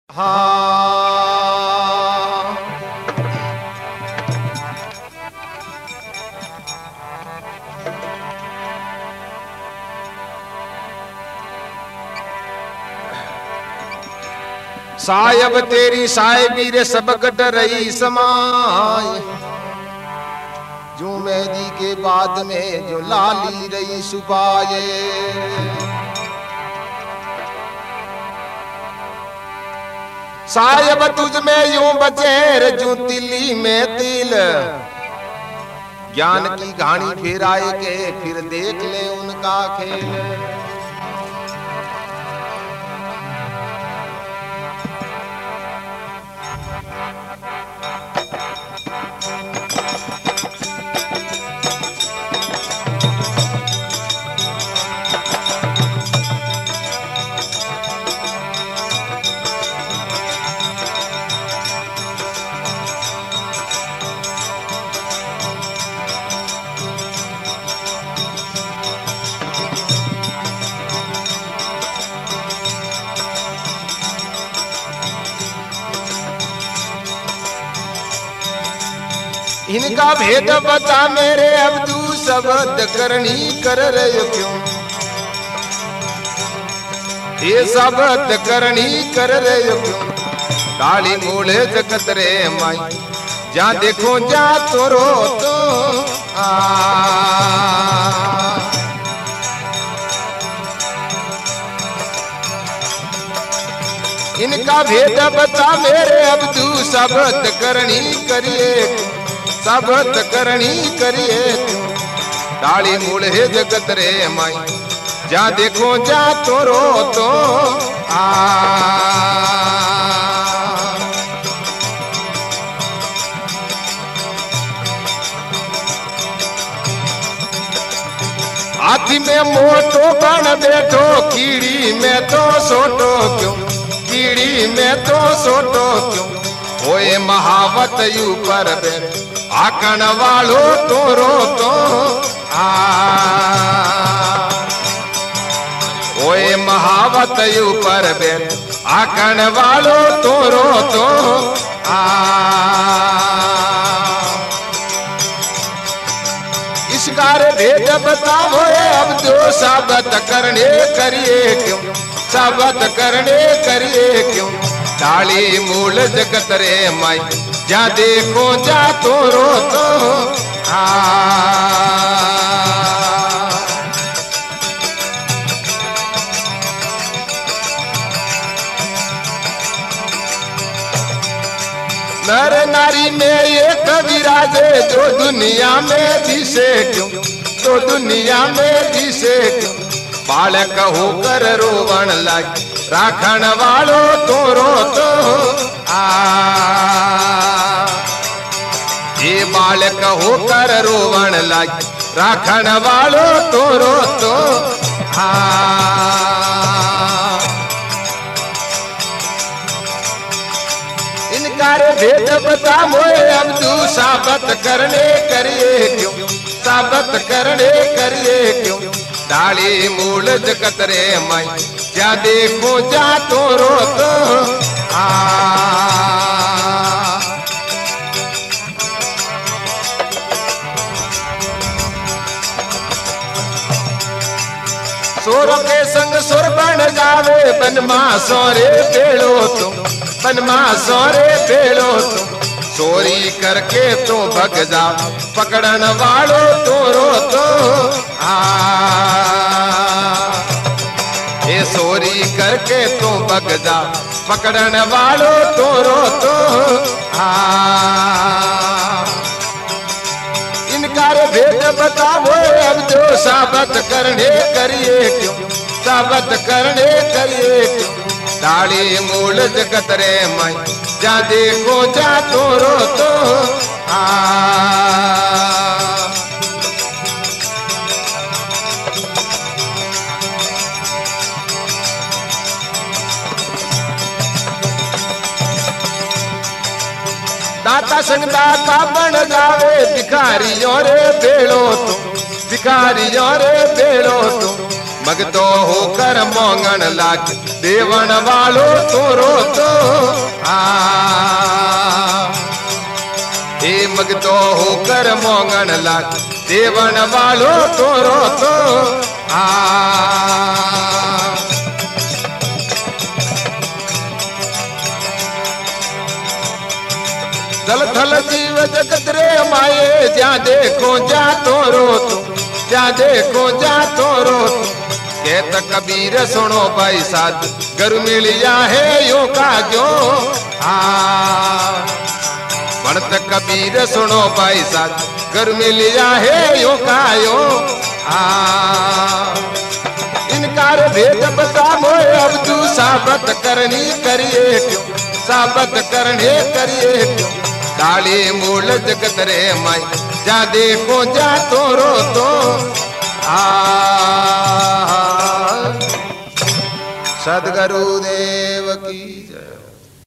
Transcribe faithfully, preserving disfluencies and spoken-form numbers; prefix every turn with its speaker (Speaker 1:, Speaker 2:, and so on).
Speaker 1: हाँ सायब तेरी सायबी रे सब गट रही समाय जो मेहदी के बाद में जो लाली रही सुबाए सायब तुझ में यूं बचेर जो तिली में तिल ज्ञान की घानी फेराए के फिर देख ले उनका खेल। इनका भेद बता मेरे अब तू शब्द करनी कर रहे क्यों, ये शब्द करनी कर रहे क्यों। काली मूल जगत रे माई जा देखो जा तो रो तो आ इनका भेद बता मेरे अब तू शब्द करनी करिए शब्द करनी करिए डाली मूल है जगत रे माई जा देखो जा तो रो तो आ हाथी में मोटो बन बैठो कीड़ी में तो सोटो क्यों, कीड़ी में तो सोटो क्यों। ओए महावत यू पर बैठ आकण वालो तोरो तो आ ओए महावत ऊपर बैठ आकण वालो तोरो तो आ इसकार भेद बताओ अब जो साबत करने करिए क्यों, साबत करने करिए क्यों। डाली मूल जगत रे माई जा देखो जा तो रो तो आ नर नारी में एक विराजे जो दुनिया में दिसे क्यों, तो दुनिया में दिसे क्यों। बालक होकर रोवण लाग राखण वालो तो रो तो आ ये बालक होकर रोवण लाग राखण वालो तो रो तो आ इनकार भेद बता मोए अब तू साबत करने करिए क्यों, साबत करने करिए क्यों। डाली मूल जगत रे माई जा देखो जा तो रो तो आ सोर के संग सुर बन जावे बनमा सोरे बेड़ो तुम, बनमा सोरे बेड़ो तुम। चोरी करके तो भग जा पकड़न वालो तो रो तो आ ये चोरी करके तो भग जा पकड़न वालो तो रो तो आ इनकार भेद बताओ अब जो साबत करने करिए क्यों, साबत करने करिए क्यों। डाली मूल जगत रे माई जा देखो जा तो रो तो आ दाता संग दाता बन जावे भिखारियों रे बेड़ो तुम, भिखारियों रे बेड़ो तुम। मगतो होकर मोंगन लाग देवण वालो तोरो तो आ ए मगतो होकर मोंगन लाग देवण वालो तोरो तो आ थल थल जीव जगत रे माए जा देखो जा तोरो तो जा देखो जा तोरो कहत कबीर सुनो भाई साथ घर मिलिया है यो का जो आ बनत कबीर सुनो भाई साथ घर मिलिया है यो का यो आ इनकार भेद बता मोए अब तू साबत करनी करिए क्यों साबत करने करिए क्यों डाली मूल जगत रे माई जा देखो जा तोरो तो आ सद्गुरुदेव की जय।